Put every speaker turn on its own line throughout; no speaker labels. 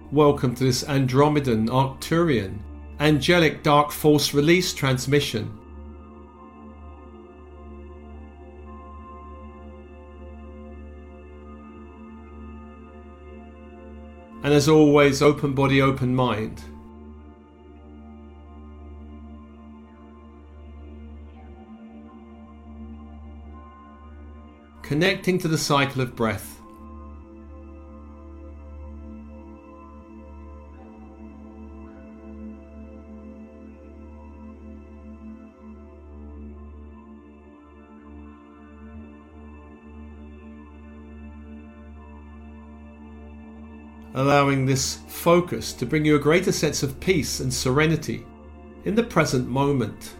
Welcome to this Andromedan Arcturian Angelic Dark Force Release transmission. And as always, open body, open mind. Connecting to the cycle of breath. Allowing this focus to bring you a greater sense of peace and serenity in the present moment.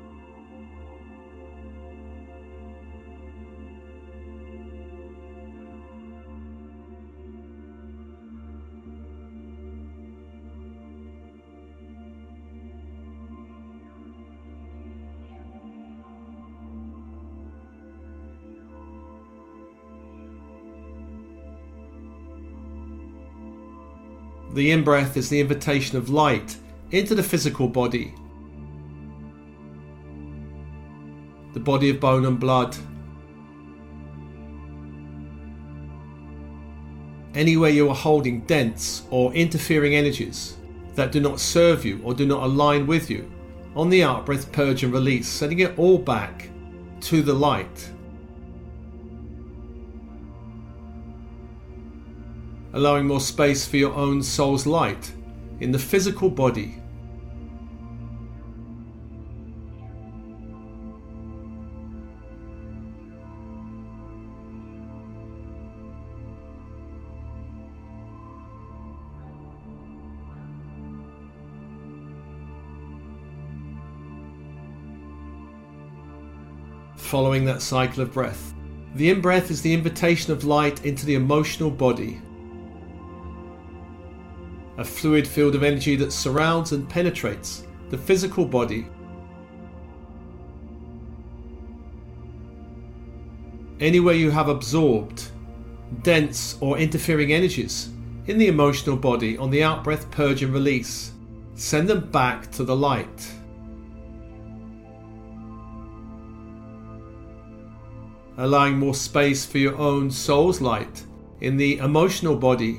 The in-breath is the invitation of light into the physical body. The body of bone and blood. Anywhere you are holding dense or interfering energies that do not serve you or do not align with you, on the out-breath, purge and release, sending it all back to the light. Allowing more space for your own soul's light in the physical body. Following that cycle of breath. The in-breath is the invitation of light into the emotional body. A fluid field of energy that surrounds and penetrates the physical body. Anywhere you have absorbed dense or interfering energies in the emotional body, on the out-breath, purge and release, send them back to the light. Allowing more space for your own soul's light in the emotional body.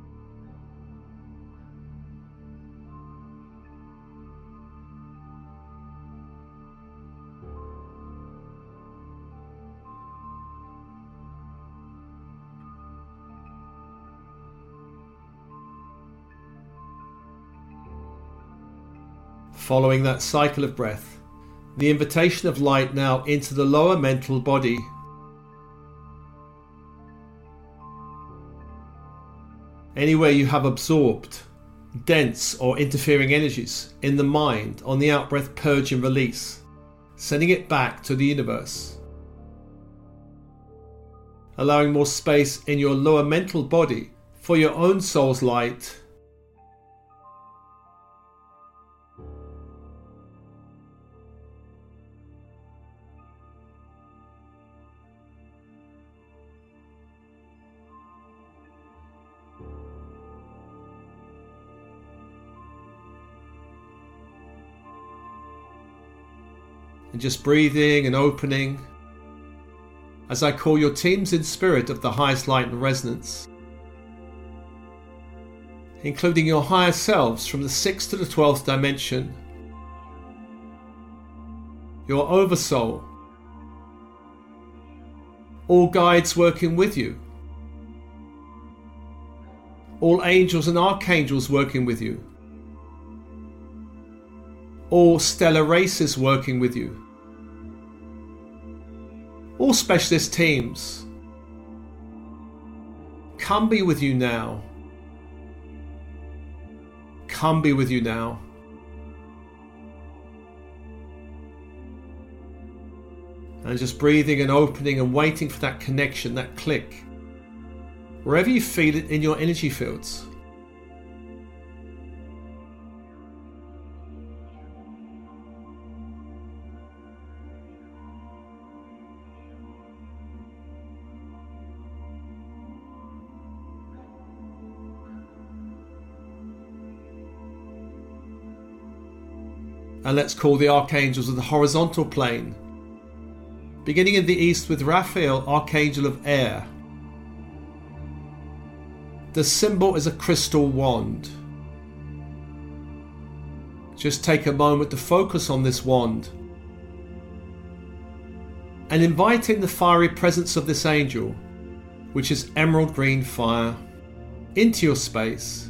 Following that cycle of breath, the invitation of light now into the lower mental body. Anywhere you have absorbed dense or interfering energies in the mind, on the out-breath, purge and release, sending it back to the universe. Allowing more space in your lower mental body for your own soul's light. And just breathing and opening as I call your teams in spirit of the highest light and resonance, including your higher selves from the 6th to the 12th dimension, your oversoul, all guides working with you, all angels and archangels working with you, all stellar races working with you, all specialist teams, come be with you now. Come be with you now. And just breathing and opening and waiting for that connection, that click, wherever you feel it in your energy fields. And let's call the archangels of the horizontal plane, beginning in the east with Raphael, Archangel of Air. The symbol is a crystal wand. Just take a moment to focus on this wand and invite in the fiery presence of this angel, which is emerald green fire, into your space.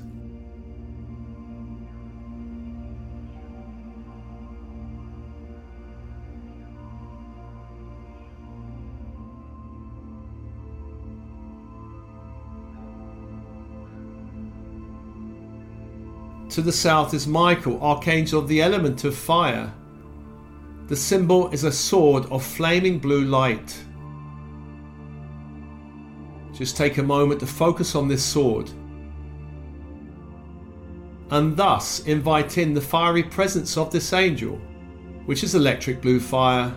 To the south is Michael, Archangel of the element of fire. The symbol is a sword of flaming blue light. Just take a moment to focus on this sword and thus invite in the fiery presence of this angel, which is electric blue fire.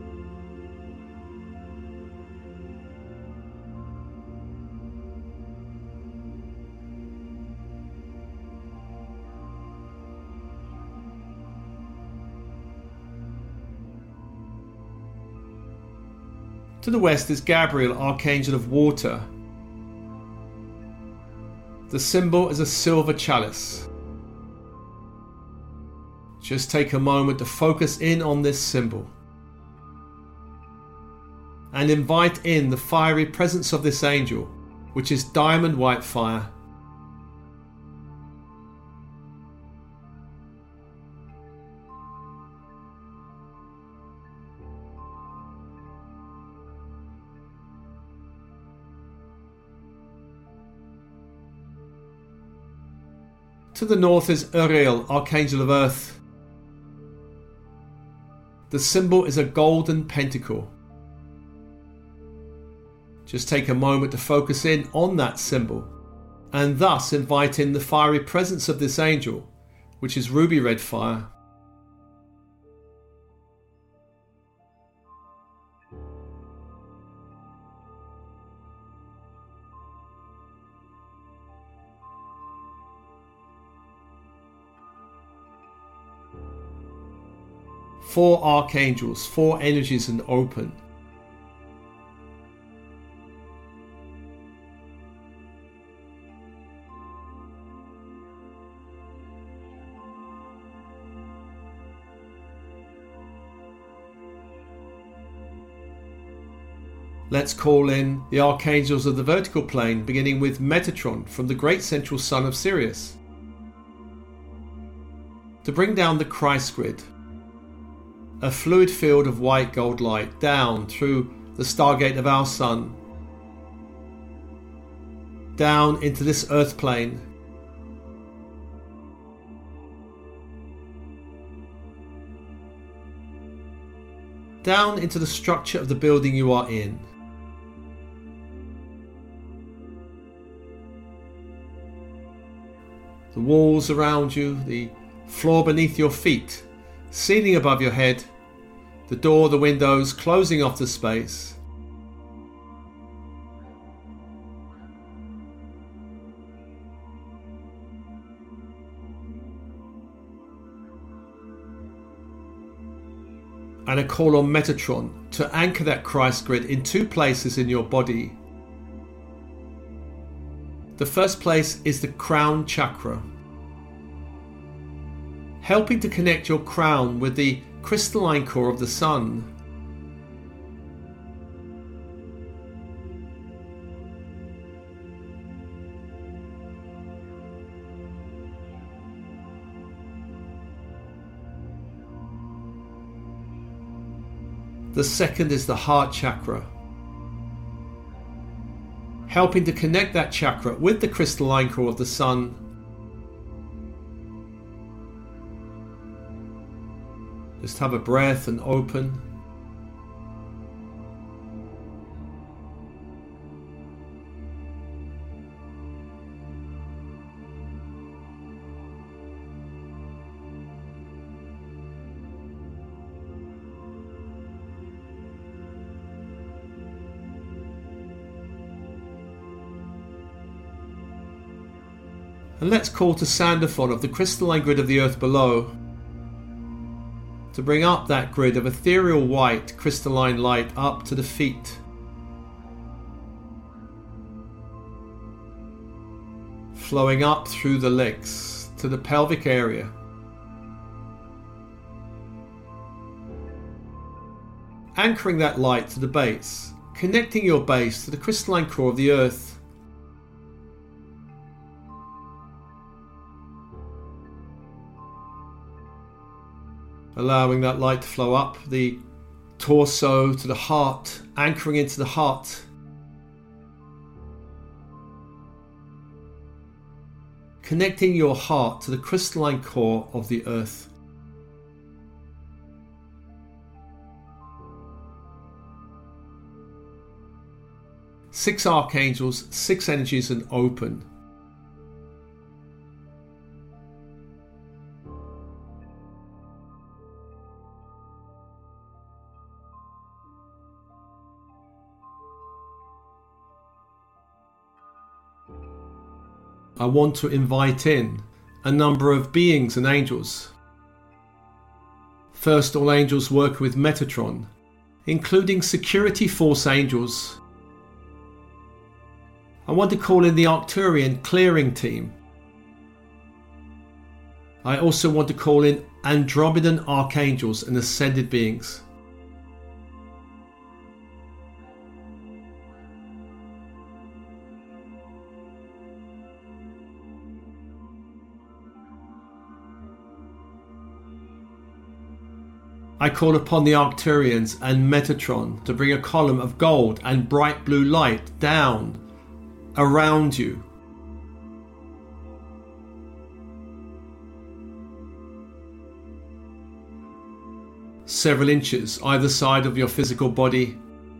To the west is Gabriel, Archangel of Water. The symbol is a silver chalice. Just take a moment to focus in on this symbol and invite in the fiery presence of this angel, which is diamond white fire. To the north is Uriel, Archangel of Earth. The symbol is a golden pentacle. Just take a moment to focus in on that symbol and thus invite in the fiery presence of this angel, which is ruby red fire. Four archangels, four energies and open. Let's call in the archangels of the vertical plane, beginning with Metatron from the great central sun of Sirius, to bring down the Christ grid, a fluid field of white gold light down through the stargate of our sun, down into this earth plane, down into the structure of the building you are in. The walls around you, the floor beneath your feet, ceiling above your head, the door, the windows, closing off the space. And a call on Metatron to anchor that Christ grid in two places in your body. The first place is the crown chakra, helping to connect your crown with the crystalline core of the sun. The second is the heart chakra, helping to connect that chakra with the crystalline core of the sun. Just have a breath and open. And let's call to Sandalphon of the crystalline grid of the earth below, to bring up that grid of ethereal white crystalline light up to the feet. Flowing up through the legs to the pelvic area. Anchoring that light to the base, connecting your base to the crystalline core of the earth. Allowing that light to flow up the torso to the heart, anchoring into the heart. Connecting your heart to the crystalline core of the earth. Six archangels, six energies, and open. I want to invite in a number of beings and angels. First, all angels work with Metatron, including security force angels. I want to call in the Arcturian clearing team. I also want to call in Andromedan archangels and ascended beings. I call upon the Arcturians and Metatron to bring a column of gold and bright blue light down around you. Several inches either side of your physical body.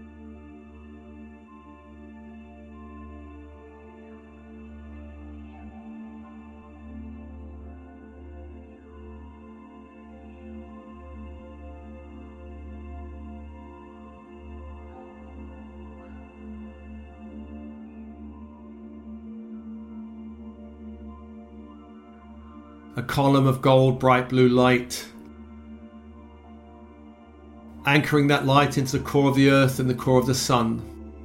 A column of gold, bright blue light, anchoring that light into the core of the earth and the core of the sun.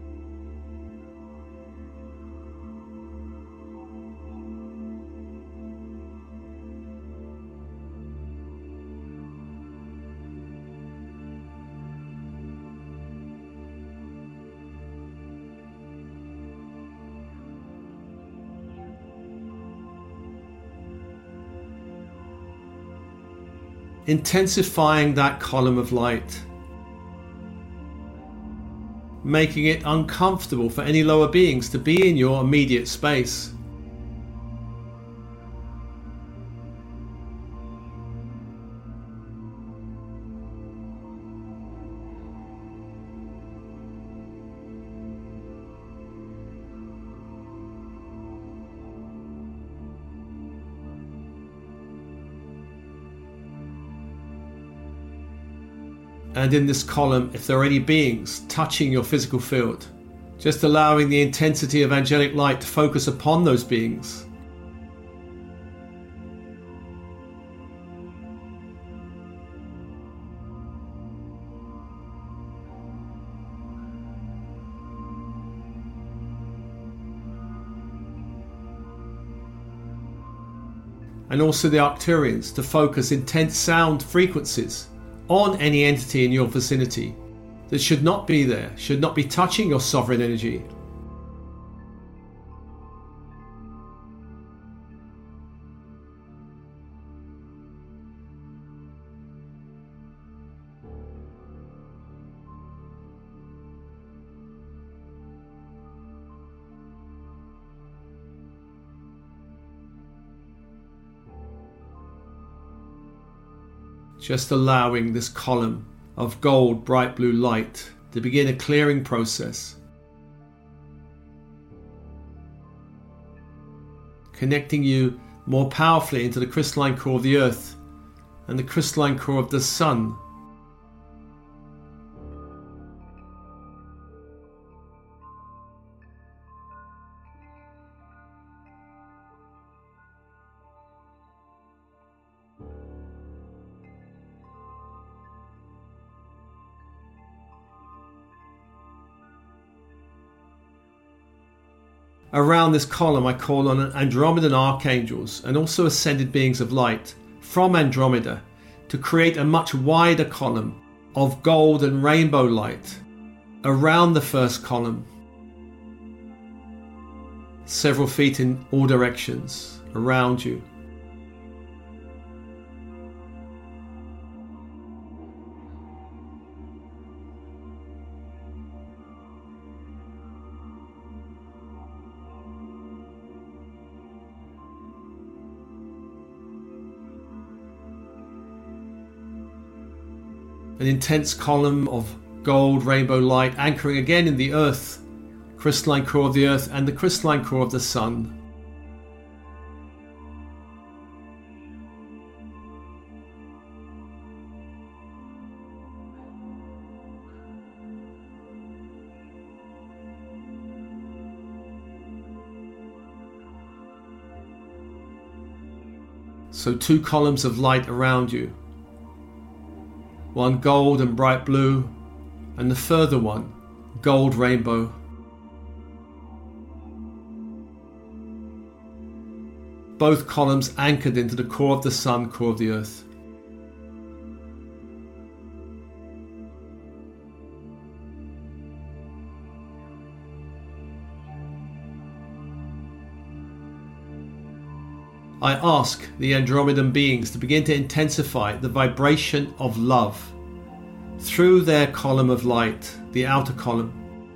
Intensifying that column of light, making it uncomfortable for any lower beings to be in your immediate space. And in this column, if there are any beings touching your physical field, just allowing the intensity of angelic light to focus upon those beings. And also the Arcturians to focus intense sound frequencies on any entity in your vicinity that should not be there, should not be touching your sovereign energy. Just allowing this column of gold, bright blue light to begin a clearing process. Connecting you more powerfully into the crystalline core of the earth and the crystalline core of the sun. Around this column I call on Andromedan archangels and also ascended beings of light from Andromeda to create a much wider column of gold and rainbow light around the first column, several feet in all directions around you. An intense column of gold rainbow light anchoring again in the earth, crystalline core of the earth and the crystalline core of the sun. So 2 columns of light around you. One gold and bright blue, and the further one, gold rainbow. Both columns anchored into the core of the sun, core of the earth. I ask the Andromedan beings to begin to intensify the vibration of love through their column of light, the outer column.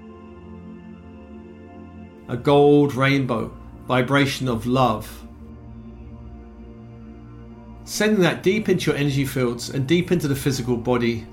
A gold rainbow vibration of love. Sending that deep into your energy fields and deep into the physical body.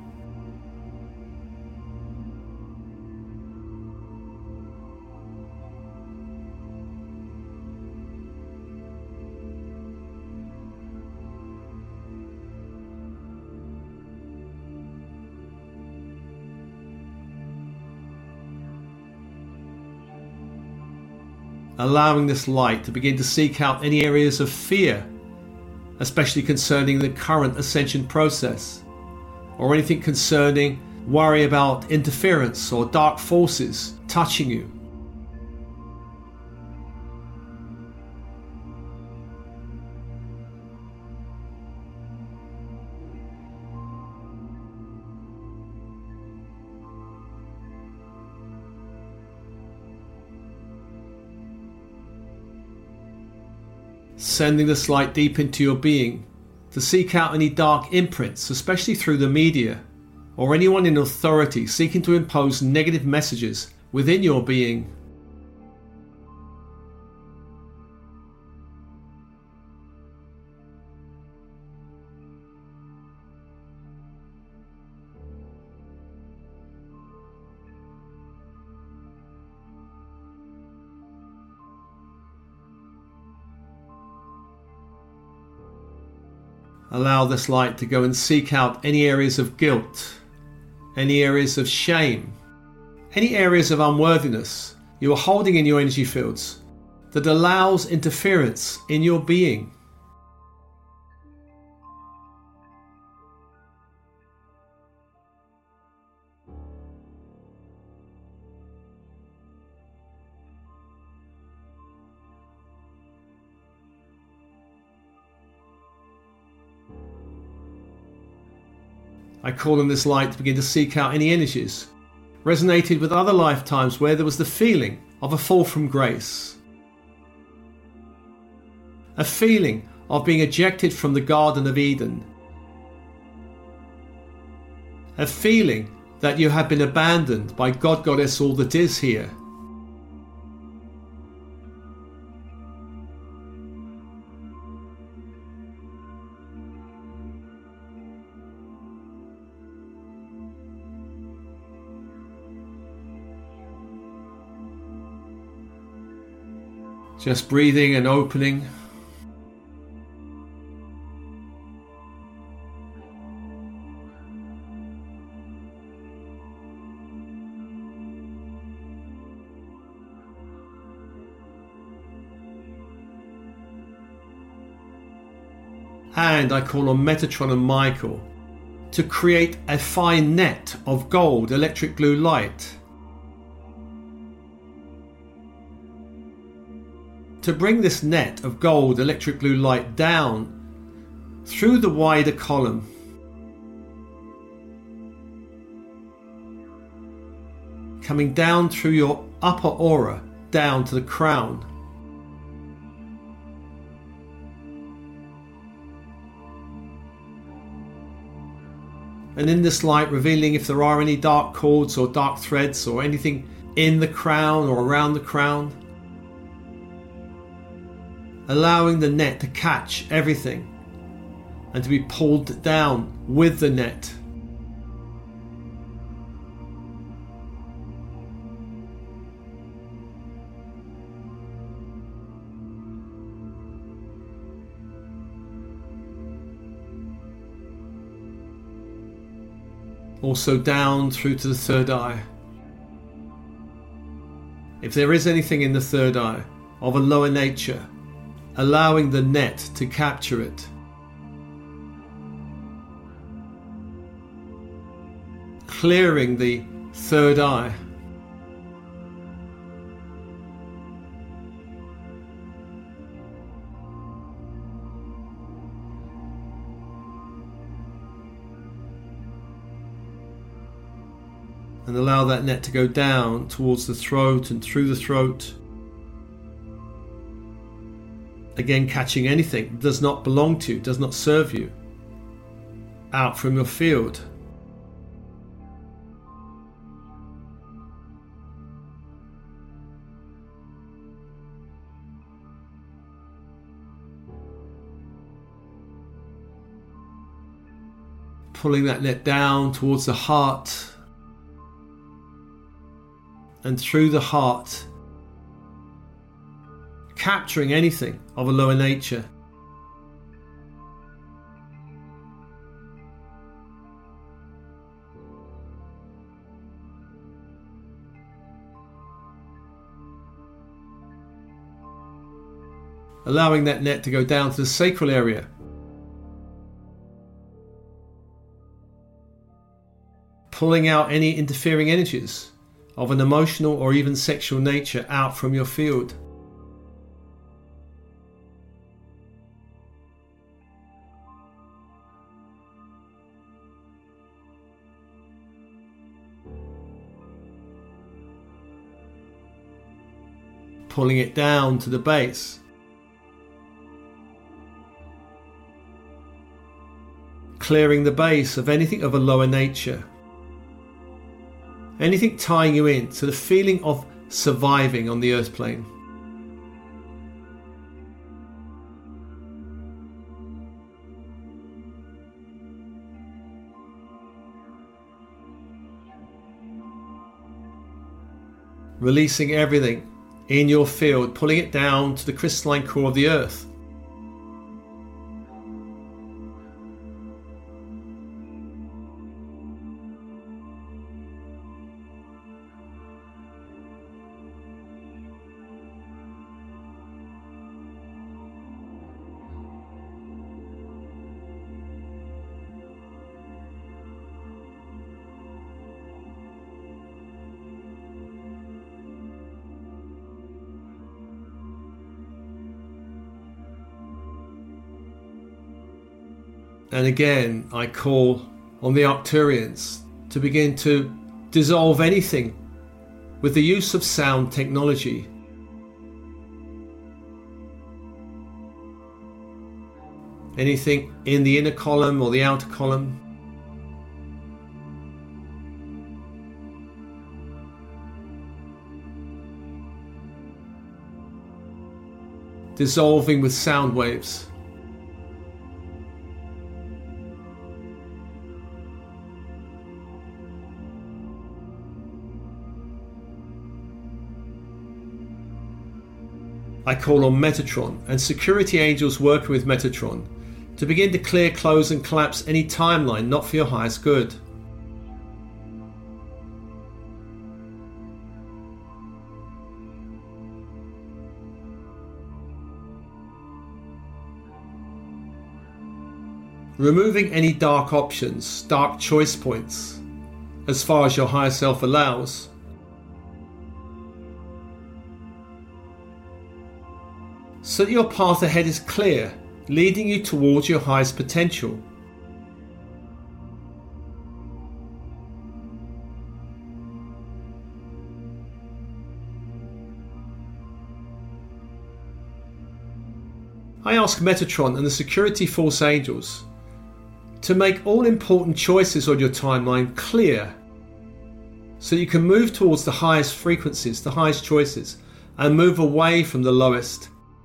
Allowing this light to begin to seek out any areas of fear, especially concerning the current ascension process, or anything concerning worry about interference or dark forces touching you. Sending this light deep into your being to seek out any dark imprints, especially through the media or anyone in authority seeking to impose negative messages within your being. Allow this light to go and seek out any areas of guilt, any areas of shame, any areas of unworthiness you are holding in your energy fields that allows interference in your being. I call on this light to begin to seek out any energies resonated with other lifetimes where there was the feeling of a fall from grace, a feeling of being ejected from the Garden of Eden, a feeling that you have been abandoned by God, Goddess, all that is here. Just breathing and opening. And I call on Metatron and Michael to create a fine net of gold electric blue light to bring this net of gold electric blue light down through the wider column, coming down through your upper aura down to the crown. And in this light, revealing if there are any dark cords or dark threads or anything in the crown or around the crown. Allowing the net to catch everything and to be pulled down with the net. Also down through to the third eye. If there is anything in the third eye of a lower nature, allowing the net to capture it. Clearing the third eye. And allow that net to go down towards the throat and through the throat. Again, catching anything that does not belong to you, does not serve you, out from your field. Pulling that net down towards the heart. And through the heart, capturing anything of a lower nature. Allowing that net to go down to the sacral area. Pulling out any interfering energies of an emotional or even sexual nature out from your field. Pulling it down to the base. Clearing the base of anything of a lower nature. Anything tying you in to the feeling of surviving on the earth plane. Releasing everything in your field, pulling it down to the crystalline core of the earth. And again, I call on the Arcturians to begin to dissolve anything with the use of sound technology. Anything in the inner column or the outer column. Dissolving with sound waves. I call on Metatron and security angels working with Metatron to begin to clear, close and collapse any timeline not for your highest good. Removing any dark options, dark choice points, as far as your higher self allows. so that your path ahead is clear, leading you towards your highest potential. I ask Metatron and the Security Force Angels to make all important choices on your timeline clear, so you can move towards the highest frequencies, the highest choices, and move away from the lowest.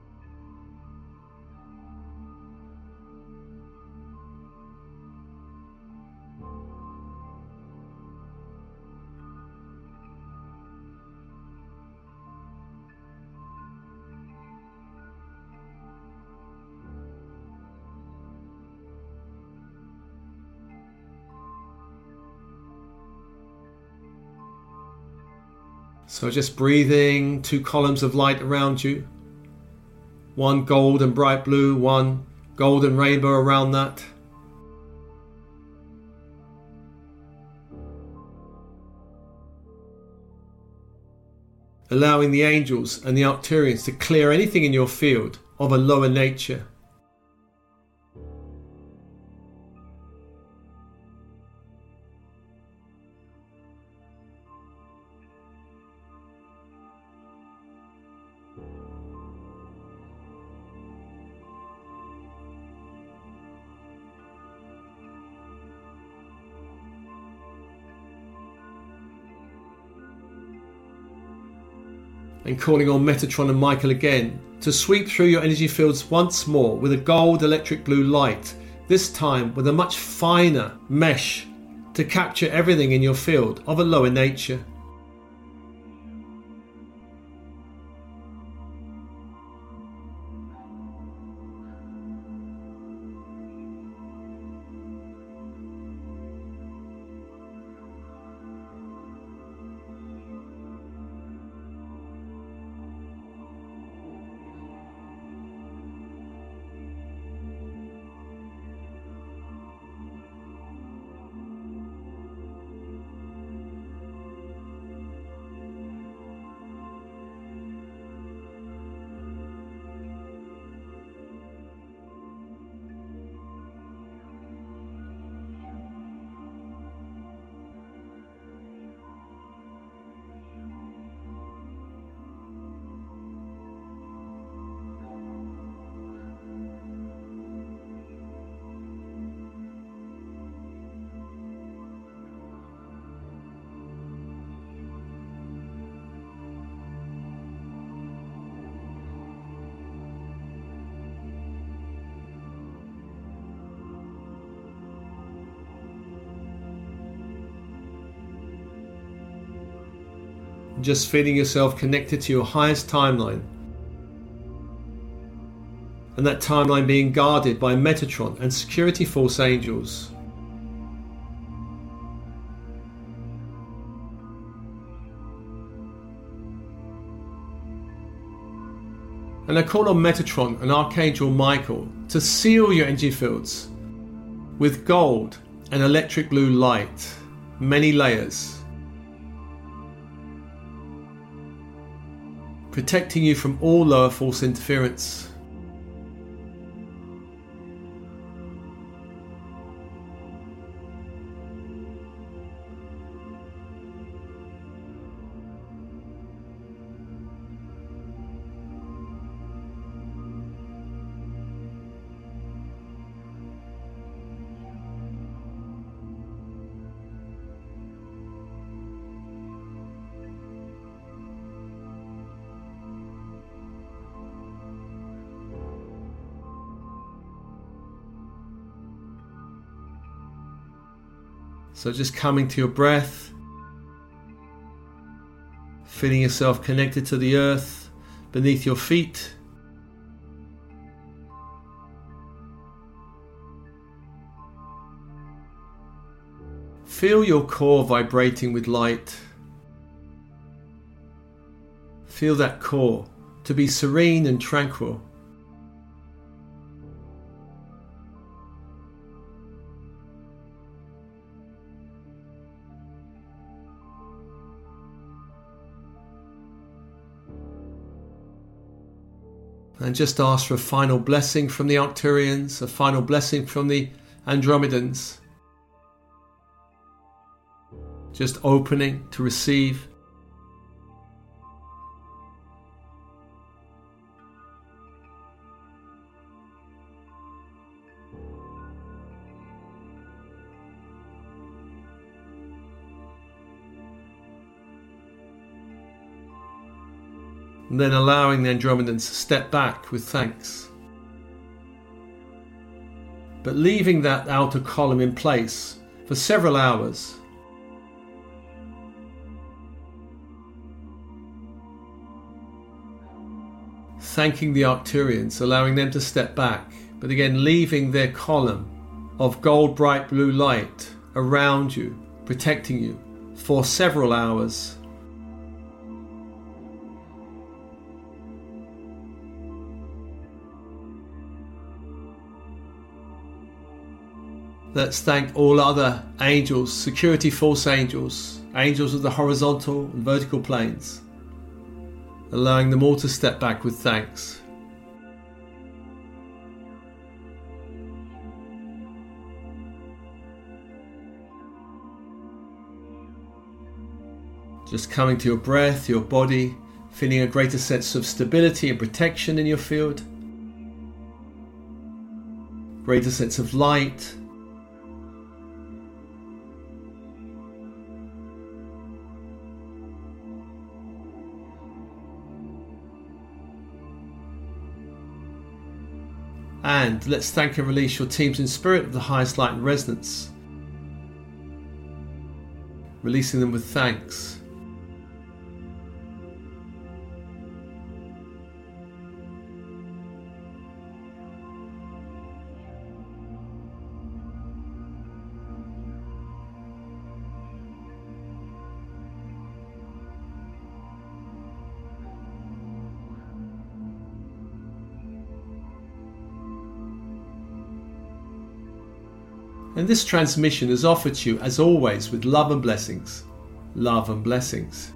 So just breathing 2 columns of light around you. One gold and bright blue, one golden rainbow around that. Allowing the angels and the Arcturians to clear anything in your field of a lower nature. And calling on Metatron and Michael again to sweep through your energy fields once more with a gold electric blue light, this time with a much finer mesh to capture everything in your field of a lower nature. Just feeling yourself connected to your highest timeline, and that timeline being guarded by Metatron and Security Force Angels. And I call on Metatron and Archangel Michael to seal your energy fields with gold and electric blue light, many layers, protecting you from all lower force interference. So just coming to your breath, feeling yourself connected to the earth beneath your feet. Feel your core vibrating with light. Feel that core to be serene and tranquil. And just ask for a final blessing from the Arcturians, a final blessing from the Andromedans. Just opening to receive. And then allowing the Andromedans to step back with thanks. But leaving that outer column in place for several hours. Thanking the Arcturians, allowing them to step back, but again leaving their column of gold bright blue light around you, protecting you for several hours. Let's thank all other angels, security force angels, angels of the horizontal and vertical planes, allowing them all to step back with thanks. Just coming to your breath, your body, feeling a greater sense of stability and protection in your field, greater sense of light. And let's thank and release your teams in spirit of the highest light and resonance. Releasing them with thanks. And this transmission is offered to you, as always, with love and blessings. Love and blessings.